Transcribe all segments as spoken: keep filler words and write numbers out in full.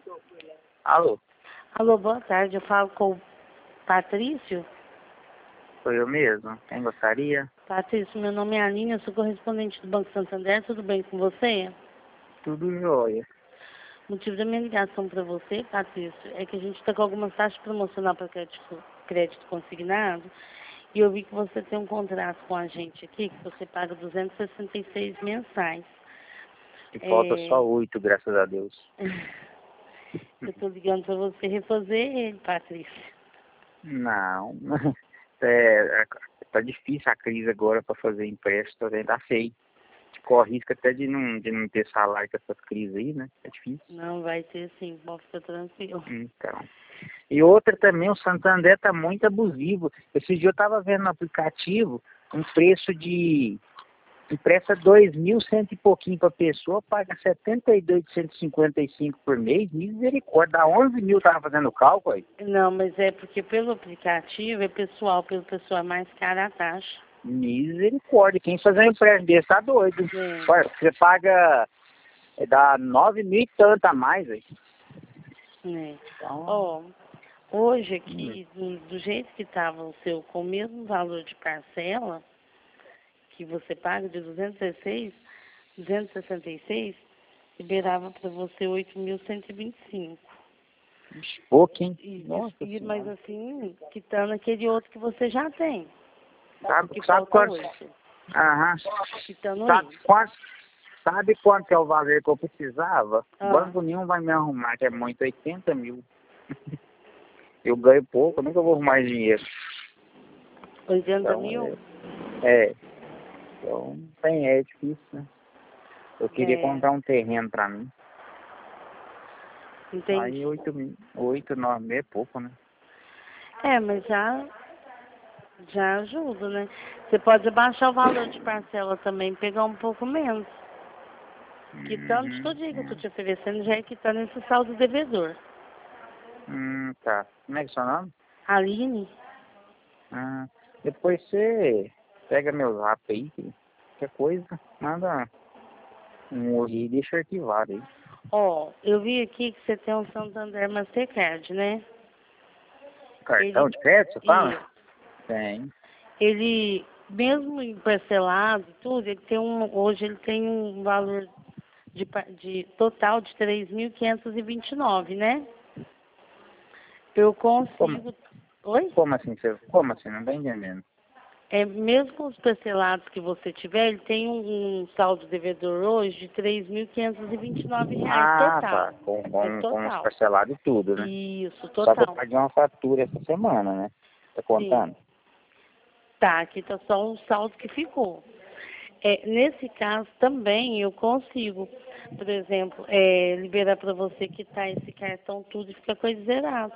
Alô, Alô, boa tarde. Eu falo com o Patrício. sou eu mesmo. Quem gostaria? Patrício, meu nome é Aline, eu sou correspondente do Banco Santander. Tudo bem com você? Tudo jóia. O motivo da minha ligação para você, Patrício, é que a gente está com algumas taxas promocionais para crédito, crédito consignado. E eu vi que você tem um contrato com a gente aqui, que você paga duzentos e sessenta e seis mensais. E falta É... só oito, graças a Deus. Eu estou ligando para você refazer ele, Patrício. Não. É, tá difícil a crise agora para fazer empréstimo, tá feio. Corre risco até de não, de não ter salário com essas crises aí, né? É difícil. Não vai ter sim, pode ficar tranquilo. Então. E outra também, o Santander tá muito abusivo. Esse dia eu tava vendo no aplicativo um preço de empresta dois mil cento e pouquinho para pessoa, paga setenta e dois mil cento e cinquenta e cinco por mês, misericórdia, dá onze mil, tava fazendo cálculo aí. Não, mas é porque pelo aplicativo é pessoal, pelo pessoal é mais cara a taxa. Misericórdia, quem fazer um empréstimo desse tá doido. É. Olha, você paga, é, dá nove mil e tanto a mais aí. É. Então, Ó, hoje hum, aqui, do, do jeito que estava o seu, com o mesmo valor de parcela que você paga de duzentos e dezesseis, duzentos e sessenta e seis, liberava para você oito mil cento e vinte e cinco. pouco, hein? E, Nossa e, mas senhora. assim, quitando aquele outro que você já tem. Sabe, Que sabe falta quanto? oito. Aham. Quitando Sabe ele. quanto? Sabe quanto é o valor que eu precisava? Ah, Banco nenhum vai me arrumar, que é muito, oitenta mil. Eu ganho pouco, eu nunca vou arrumar dinheiro. oitenta Então, mil? é, é. Então, tem, é difícil, né? Eu queria É, comprar um terreno pra mim. Aí, entendi. oito, mil- oito, nove mil é pouco, né? É, mas já, já ajuda, né? Você pode abaixar o valor de parcela também, pegar um pouco menos. Quitando de Uhum, todo dia que eu tô é. te oferecendo, já é quitando esse saldo devedor. Hum, tá. Como é que é o seu nome? Aline, Ah, depois você pega meu zap aí, que qualquer coisa, manda um oi e deixa arquivado aí. ó, eu vi aqui que você tem um Santander Mastercard, né? Cartão Ele, de crédito, você fala? e Tem. ele, mesmo em parcelado e tudo, ele tem um, hoje ele tem um valor de, pa- de total de três mil quinhentos e vinte e nove, né? Eu Como, consigo. Oi? como assim, você, como assim? Não tá entendendo. É, mesmo com os parcelados que você tiver, ele tem um, um saldo devedor hoje de três mil quinhentos e vinte e nove reais Ah, tá. total. Com, É com, com os total. parcelados e tudo, né? Isso, Só que eu total. paguei uma fatura essa semana, né? Tá Sim. contando? Tá, aqui tá só um saldo que ficou. É, nesse caso também eu consigo, por exemplo, é, liberar para você quitar esse cartão tudo e ficar com ele zerado.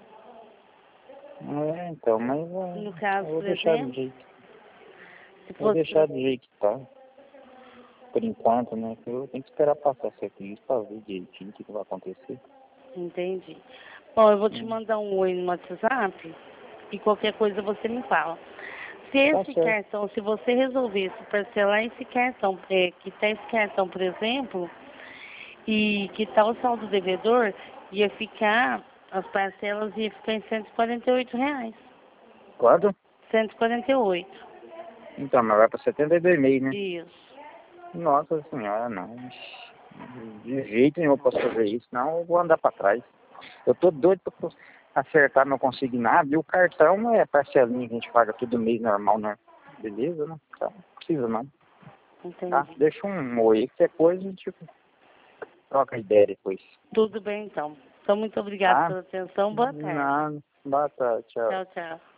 É, então, mas No é, caso, eu vou por deixar do exemplo, jeito. se Vou deixar fosse. do jeito que tá. Por enquanto, né? Que eu tenho que esperar passar essa crise pra ver direitinho o que, que vai acontecer. Entendi. Bom, eu vou te Hum, mandar um oi no WhatsApp e qualquer coisa você me fala. Se tá esse certo. cartão, se você resolvesse parcelar esse cartão, é, quitar esse cartão, por exemplo, e quitar o saldo devedor, ia ficar, as parcelas ia ficar em cento e quarenta e oito reais. Quanto? cento e quarenta e oito. Então, mas vai pra setenta e dois meses, né? Isso. Nossa senhora, não. De jeito nenhum eu posso fazer isso, não eu vou andar pra trás. Eu tô doido pra acertar meu consignado e o cartão é parcelinha que a gente paga todo mês normal, né? Beleza, né? Então, não precisa não. Tá? Entendi. Deixa um oi, qualquer coisa a gente troca ideia depois. Tudo bem, então. Então, muito obrigada Tá? pela atenção. Boa tarde. Não, boa tarde, tchau. Tchau, tchau.